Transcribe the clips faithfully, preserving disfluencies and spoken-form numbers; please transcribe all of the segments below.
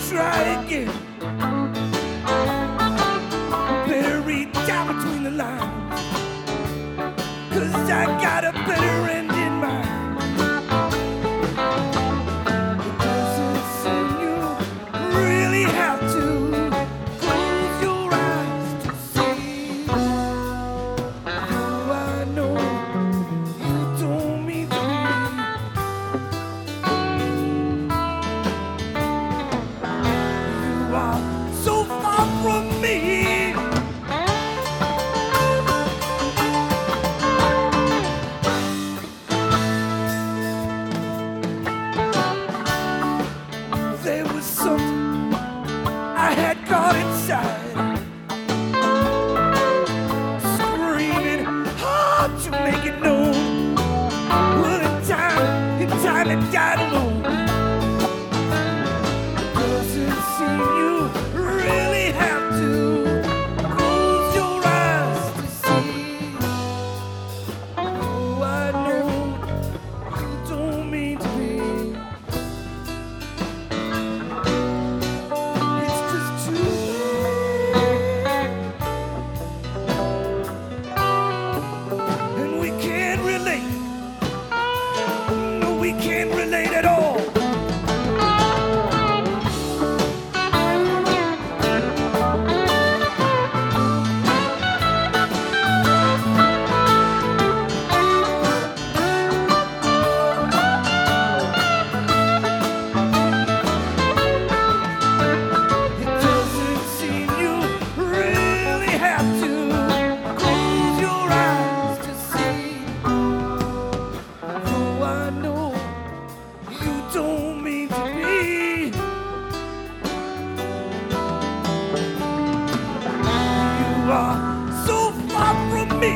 try again. Better read down between the lines, 'cause I got a better end in mind. It doesn't seem you really have to close your eyes to see. Oh, I know you don't mean to be. You are so far from me. There was something I had got inside, screaming hard to make it known. Well, in time, in time it died alone. Doesn't seem you really have to close your eyes to see. Oh, I know you don't mean to be. It's just too late, and we can't relate. No, we can't relate at all. It doesn't seem you really have to close your eyes to see. Oh, I know you don't mean to be. You are so far from me.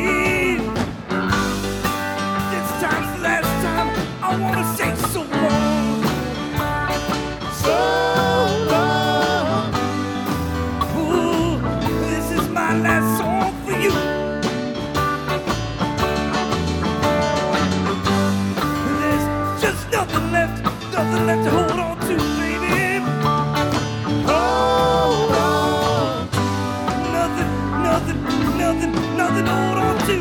This time's the last time I wanna say so long. So long. Ooh, this is my last song for you. There's just nothing left, nothing left to hold on to, baby. Hold on. Nothing, nothing, nothing, nothing to hold on to.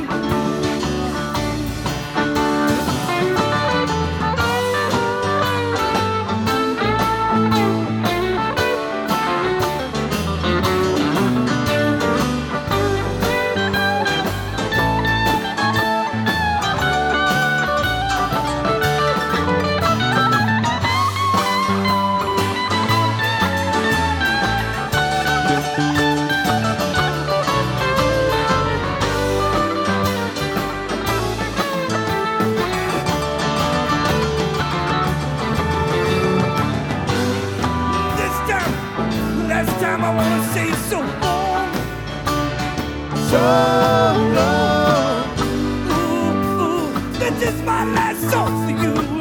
This time, last time I wanna say so long. So long. Ooh, ooh, this is my last song for you.